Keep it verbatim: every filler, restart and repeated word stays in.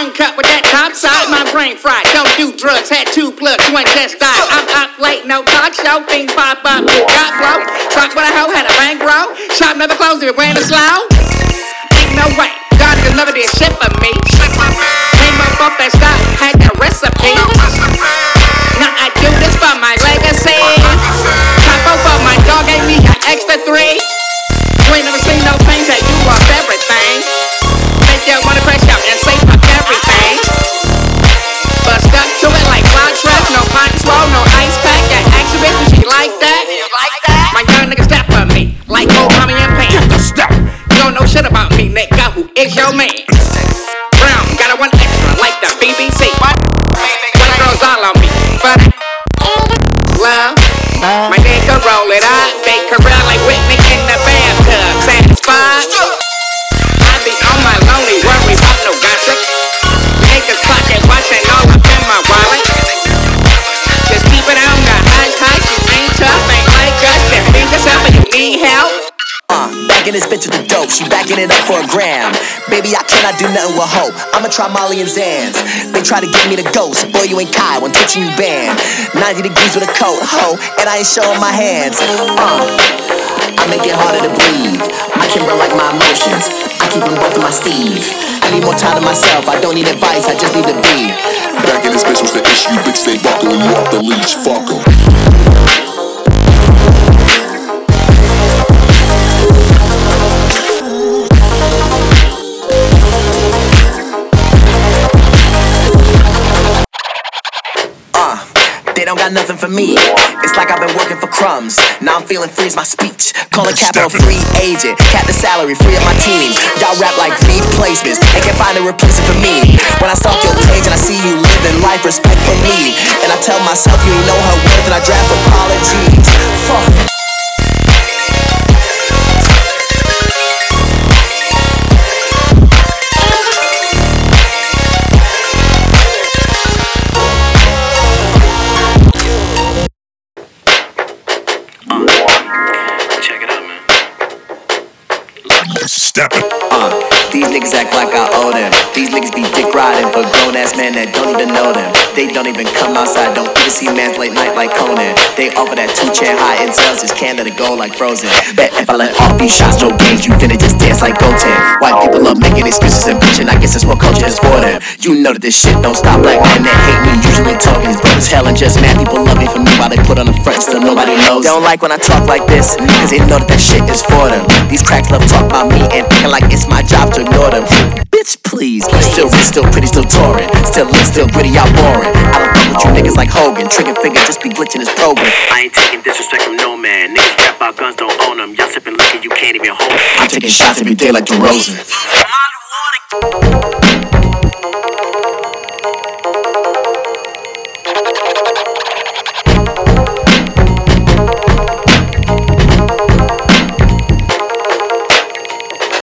uncut with that top side, my brain fried. Don't do drugs, had two plugs, one just died. I'm up late, no talk show, things pop up, got blow. Talk with a hoe, had a bankroll. Shop never closed if it ran slow. Ain't no way, God niggas never did shit for me. Came up off that stock, had that recipe. Now I do this for my legacy. Capo for my dog gave me an extra three. You ain't never seen no pain that you off everything. Make you wanna crash out and say fuck everything. But stuck to it like fly trash, no pint swole, no ice pack. That action bitch, and she like that. My young nigga step for me, like old mommy and Pam. Get the step. You don't know shit about me, nigga. Who is your man? Brown, got a one extra, like the B B C. What? Twenty girls all on me, but love. My nigga roll it up, bake her out like Whitney in the bathtub. Satisfied. I be on my lonely, worry about no gossip. Niggas pocket watching all up in my wallet. Just keep it on the hush hush. You ain't tough, ain't like us. Just think yourself and you need help. Uh, backing this bitch with the dope, she backing it up for a gram. Baby, I cannot do nothing with hope. I'ma try Molly and Zans. They try to get me the ghost. Boy, you ain't Kai when touching you banned. ninety degrees with a coat, ho, and I ain't showing my hands. Uh, I make it harder to breathe. I can run like my emotions. I keep them both in my sleeve. I need more time to myself. I don't need advice. I just need to be. Back in this bitch, what's the issue? Bitch, stay walking you off the leash. Fuck 'em. They don't got nothing for me. It's like I've been working for crumbs. Now I'm feeling free's my speech. Call a capital free agent. Cap the salary, free of my team. Y'all rap like lead placements. They can't find a replacement for me. When I stalk your page and I see you living life, respect for me. And I tell myself you ain't know her worth and I draft apologies. Fuck. Steppin'. Uh, these niggas act like I owe them. These niggas be dick riding for grown ass men that don't even know them. They don't even come outside, don't even see mans late night like Conan. They offer that two chair high in sales, just can't let it go like Frozen. Bet if I let off these shots, no games, you finna just dance like Goten. White people love making excuses and bitching, I guess it's what culture is for them. You know that this shit don't stop. Black men that hate me usually talk these brothers hell and just mad people love me for me while they put on the front, still nobody knows. They don't like when I talk like this, cause they know that that shit is for them. These cracks love talk about me and acting like it's my job to ignore them. Bitch, please. Still rich, still pretty, still touring. Still lit, still gritty, y'all boring. I don't fuck with you niggas like Hogan. Trigger finger just be glitching his program. I ain't taking disrespect from no man. Niggas rap about guns, don't own them. Y'all sipping liquor, you can't even hold it. I'm taking shots every day like DeRozan.